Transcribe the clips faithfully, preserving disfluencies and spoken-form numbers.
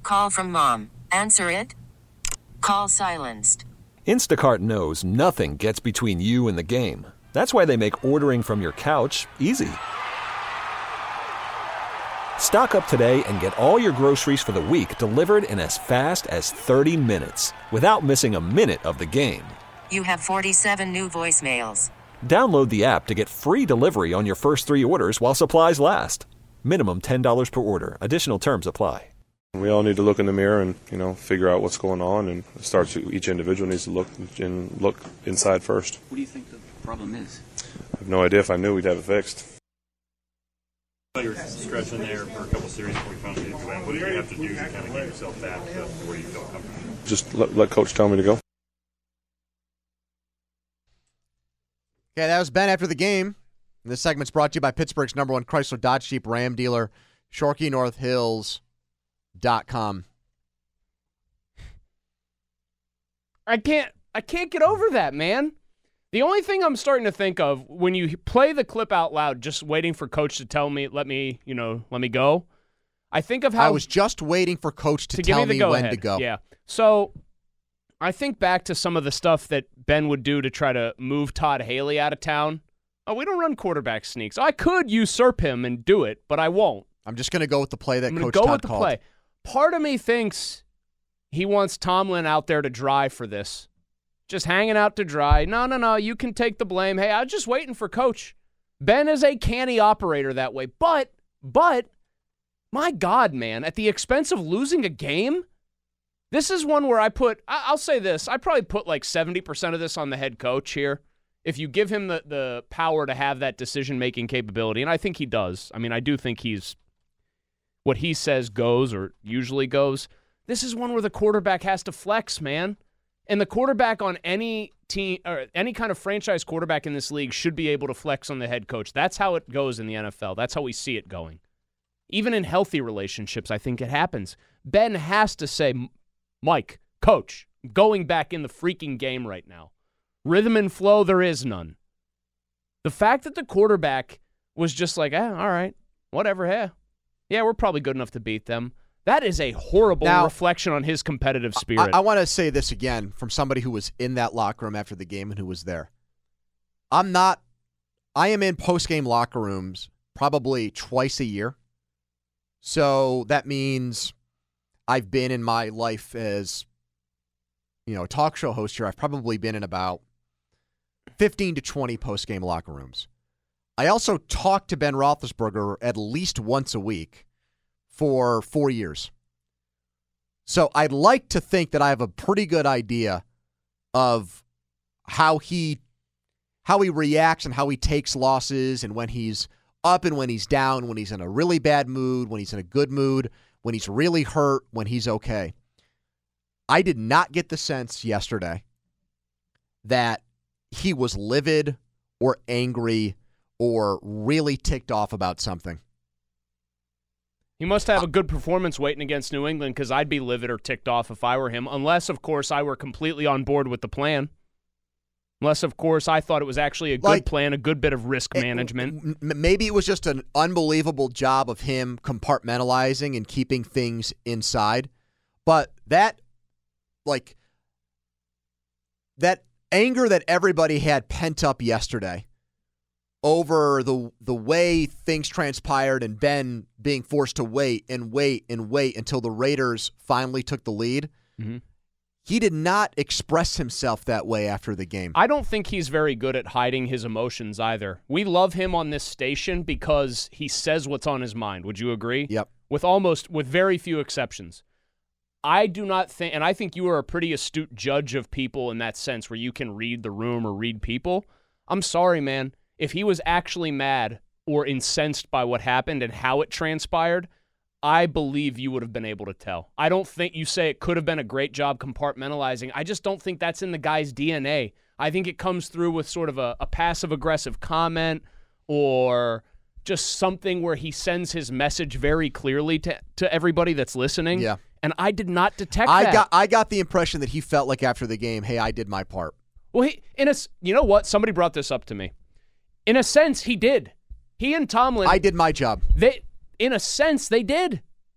Call from mom. Answer it. Call silenced. Instacart knows nothing gets between you and the game. That's why they make ordering from your couch easy. Stock up today and get all your groceries for the week delivered in as fast as thirty minutes without missing a minute of the game. You have forty-seven new voicemails. Download the app to get free delivery on your first three orders while supplies last. Minimum ten dollars per order. Additional terms apply. We all need to look in the mirror and, you know, figure out what's going on, and it starts. Each individual needs to look and look inside first. What do you think the problem is? I have no idea. If I knew, we'd have it fixed. You were stretching there for a couple of series before you found the win. What do you have to do to kind of get yourself back to where you feel comfortable? Just let, let Coach tell me to go. Okay, that was Ben after the game. This segment's brought to you by Pittsburgh's number one Chrysler Dodge Jeep Ram dealer, Shorkey North Hills dot com. I can't I can't get over that, man. The only thing I'm starting to think of when you play the clip out loud, just waiting for Coach to tell me, let me, you know, let me go. I think of how I was just waiting for Coach to, to tell give me, me the when ahead. to go. Yeah. So I think back to some of the stuff that Ben would do to try to move Todd Haley out of town. Oh, we don't run quarterback sneaks. I could usurp him and do it, but I won't. I'm just going to go with the play that I'm Coach go Todd with the called. Play. Part of me thinks he wants Tomlin out there to dry for this. Just hanging out to dry. No, no, no, you can take the blame. Hey, I was just waiting for Coach. Ben is a canny operator that way. But, but, my God, man, at the expense of losing a game, this is one where I put, I'll say this, I probably put like seventy percent of this on the head coach here. If you give him the, the power to have that decision-making capability, and I think he does. I mean, I do think he's, what he says goes or usually goes. This is one where the quarterback has to flex, man. And the quarterback on any team or any kind of franchise quarterback in this league should be able to flex on the head coach. That's how it goes in the N F L. That's how we see it going. Even in healthy relationships, I think it happens. Ben has to say, Mike, coach, I'm going back in the freaking game right now. Rhythm and flow, there is none. The fact that the quarterback was just like, eh, all right, whatever, hey. Yeah, we're probably good enough to beat them. That is a horrible now, reflection on his competitive spirit. I, I want to say this again from somebody who was in that locker room after the game and who was there. I'm not – I am in post-game locker rooms probably twice a year. So that means I've been in my life as, you know, a talk show host here. I've probably been in about fifteen to twenty post-game locker rooms. I also talk to Ben Roethlisberger at least once a week for four years. So I'd like to think that I have a pretty good idea of how he how he reacts and how he takes losses and when he's up and when he's down, when he's in a really bad mood, when he's in a good mood, when he's really hurt, when he's okay. I did not get the sense yesterday that he was livid or angry or really ticked off about something. He must have a good performance waiting against New England because I'd be livid or ticked off if I were him, unless, of course, I were completely on board with the plan. Unless, of course, I thought it was actually a good like, plan, a good bit of risk it, management. Maybe it was just an unbelievable job of him compartmentalizing and keeping things inside. But that, like, that anger that everybody had pent up yesterday over the the way things transpired and Ben being forced to wait and wait and wait until the Raiders finally took the lead, mm-hmm. he did not express himself that way after the game. I don't think he's very good at hiding his emotions either. We love him on this station because he says what's on his mind. Would you agree? Yep. With almost, with very few exceptions. I do not think, and I think you are a pretty astute judge of people in that sense where you can read the room or read people. I'm sorry, man. If he was actually mad or incensed by what happened and how it transpired, I believe you would have been able to tell. I don't think you say it could have been a great job compartmentalizing. I just don't think that's in the guy's D N A. I think it comes through with sort of a, a passive-aggressive comment or just something where he sends his message very clearly to, to everybody that's listening. Yeah. And I did not detect I that. got I got the impression that he felt like after the game, hey, I did my part. Well, he in a, you know what? Somebody brought this up to me. In a sense, he did. He and Tomlin. I did my job. They, in a sense, they did.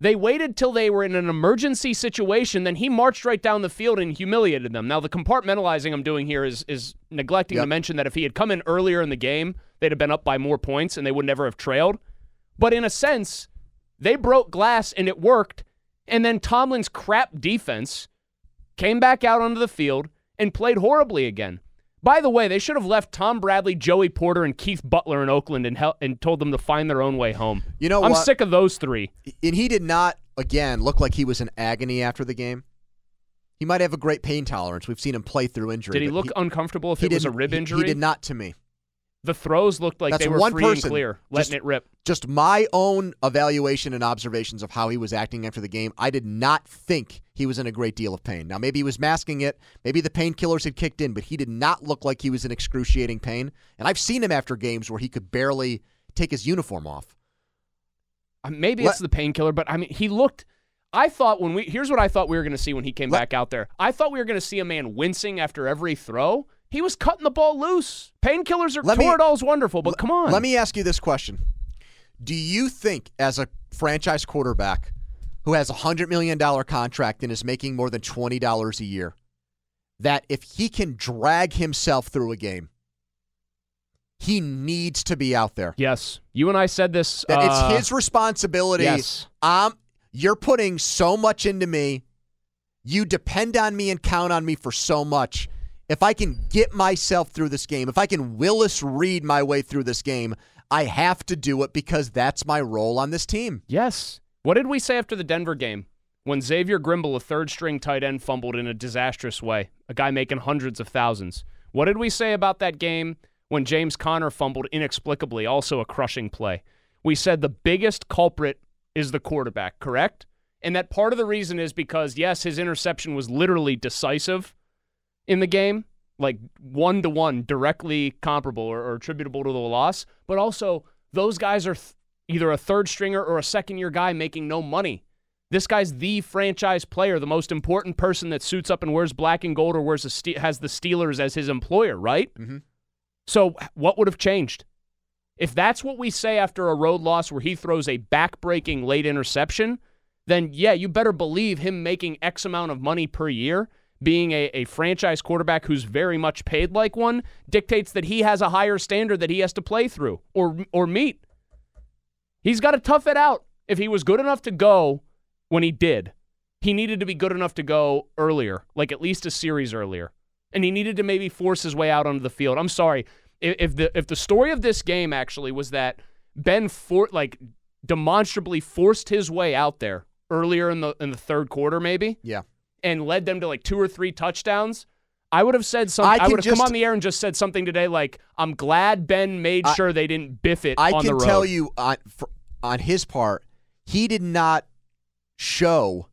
They waited till they were in an emergency situation, then he marched right down the field and humiliated them. Now, the compartmentalizing I'm doing here is is neglecting Yep. to mention that if he had come in earlier in the game, they'd have been up by more points and they would never have trailed. But in a sense, they broke glass and it worked, and then Tomlin's crap defense came back out onto the field and played horribly again. By the way, they should have left Tom Bradley, Joey Porter, and Keith Butler in Oakland and, hel- and told them to find their own way home. You know I'm what? sick of those three. And he did not, again, look like he was in agony after the game. He might have a great pain tolerance. We've seen him play through injury. Did he but look uncomfortable if he it was a didn't- rib he- injury? He did not to me. The throws looked like That's they were one free person. and clear, letting Just- it rip. Just my own evaluation and observations of how he was acting after the game, I did not think he was in a great deal of pain. Now, maybe he was masking it. Maybe the painkillers had kicked in, but he did not look like he was in excruciating pain. And I've seen him after games where he could barely take his uniform off. Uh, Maybe Let- it's the painkiller, but I mean, he looked. I thought when we here's what I thought we were going to see when he came Let- back out there. I thought we were going to see a man wincing after every throw. He was cutting the ball loose. Painkillers are Let me- Toradol's wonderful, but come on. Let me ask you this question. Do you think, as a franchise quarterback who has a one hundred million dollars contract and is making more than twenty dollars a year, that if he can drag himself through a game, he needs to be out there? Yes, you and I said this. That uh, it's his responsibility. Yes. Um, you're putting so much into me. You depend on me and count on me for so much. If I can get myself through this game, if I can Willis Reed my way through this game, I have to do it because that's my role on this team. Yes. What did we say after the Denver game when Xavier Grimble, a third-string tight end, fumbled in a disastrous way? A guy making hundreds of thousands. What did we say about that game when James Conner fumbled inexplicably, also a crushing play? We said the biggest culprit is the quarterback, correct? And that part of the reason is because, yes, his interception was literally decisive in the game, like one-to-one, directly comparable or, or attributable to the loss, but also those guys are th- either a third-stringer or a second-year guy making no money. This guy's the franchise player, the most important person that suits up and wears black and gold or wears a Ste- has the Steelers as his employer, right? Mm-hmm. So what would have changed? If that's what we say after a road loss where he throws a back-breaking late interception, then yeah, you better believe him making X amount of money per year, being a, a franchise quarterback who's very much paid like one, dictates that he has a higher standard that he has to play through or or meet. He's got to tough it out. If he was good enough to go when he did, he needed to be good enough to go earlier, like at least a series earlier. And he needed to maybe force his way out onto the field. I'm sorry. If, if the if the story of this game actually was that Ben for, like demonstrably forced his way out there earlier in the in the third quarter, maybe, Yeah. and led them to like two or three touchdowns, I would have said something. I I, can would have come just- on the air and just said something today like, I'm glad Ben made I- sure they didn't biff it I on the can road. tell you on, for, on his part, he did not show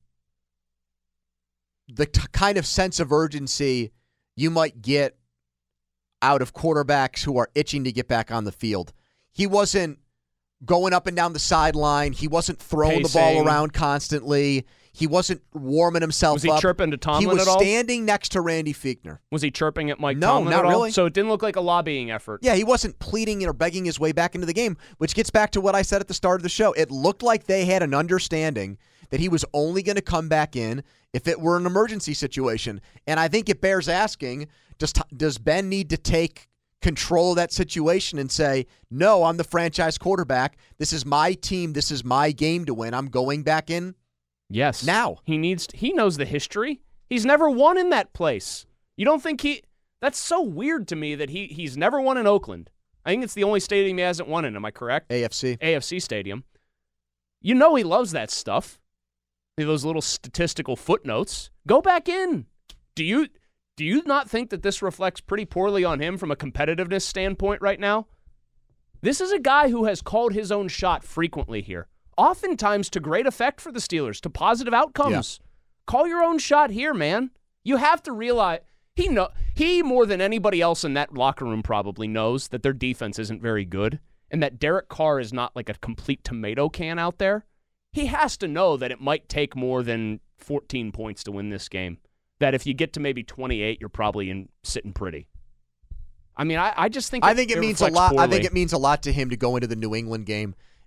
the t- kind of sense of urgency you might get out of quarterbacks who are itching to get back on the field. He wasn't going up and down the sideline. He wasn't throwing the ball Pacing. around constantly. He wasn't warming himself Was he up. chirping to Tomlin He was at all? standing next to Randy Fichtner. Was he chirping at Mike No, Tomlin not at all? really. So it didn't look like a lobbying effort. Yeah, he wasn't pleading or begging his way back into the game, which gets back to what I said at the start of the show. It looked like they had an understanding that he was only going to come back in if it were an emergency situation. And I think it bears asking, does, does Ben need to take control of that situation and say, no, I'm the franchise quarterback. This is my team. This is my game to win. I'm going back in Yes. now. He needs to, he knows the history. He's never won in that place. You don't think he that's so weird to me that he he's never won in Oakland. I think it's the only stadium he hasn't won in, am I correct? A F C. A F C Stadium. You know he loves that stuff. Those little statistical footnotes. Go back in. Do you do you not think that this reflects pretty poorly on him from a competitiveness standpoint right now? This is a guy who has called his own shot frequently here. Oftentimes to great effect for the Steelers, to positive outcomes. Call your own shot here, man. You have to realize he know he more than anybody else in that locker room probably knows that their defense isn't very good and that Derek Carr is not like a complete tomato can out there. He has to know that it might take more than fourteen points to win this game. That if you get to maybe twenty-eight, you're probably in sitting pretty. I mean, I, I just think I it, think it, it means a reflects lot. I poorly. think it means a lot to him to go into the New England game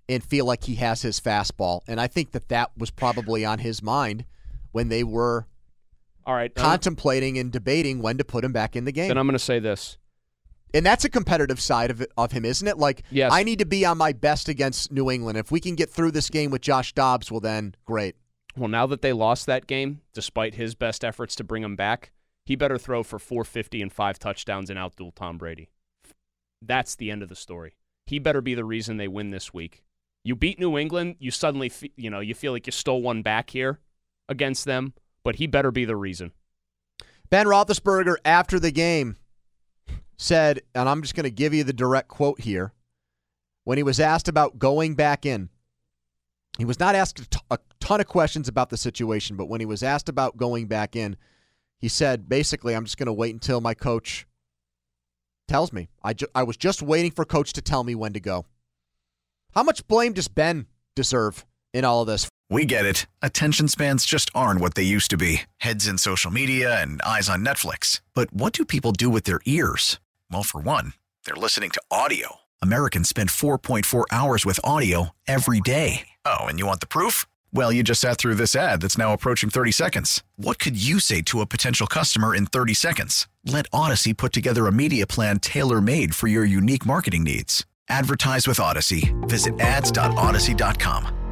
and feel like he has his fastball. And I think that that was probably on his mind when they were all right contemplating and debating when to put him back in the game. Then I'm going to say this. And that's a competitive side of it, of him, isn't it? Like, yes. I need to be on my best against New England. If we can get through this game with Josh Dobbs, well then, great. Well, now that they lost that game, despite his best efforts to bring him back, he better throw for four fifty and five touchdowns and outduel Tom Brady. That's the end of the story. He better be the reason they win this week. You beat New England, you suddenly, fe- you know, you feel like you stole one back here against them, but he better be the reason. Ben Roethlisberger, after the game, said, and I'm just going to give you the direct quote here, when he was asked about going back in, he was not asked a, t- a ton of questions about the situation, but when he was asked about going back in, he said, basically, I'm just going to wait until my coach tells me. I, ju- I was just waiting for coach to tell me when to go. How much blame does Ben deserve in all of this? We get it. Attention spans just aren't what they used to be. Heads in social media and eyes on Netflix. But what do people do with their ears? Well, for one, they're listening to audio. Americans spend four point four hours with audio every day. Oh, and you want the proof? Well, you just sat through this ad that's now approaching thirty seconds. What could you say to a potential customer in thirty seconds? Let Odyssey put together a media plan tailor-made for your unique marketing needs. Advertise with Odyssey. Visit ads dot odyssey dot com.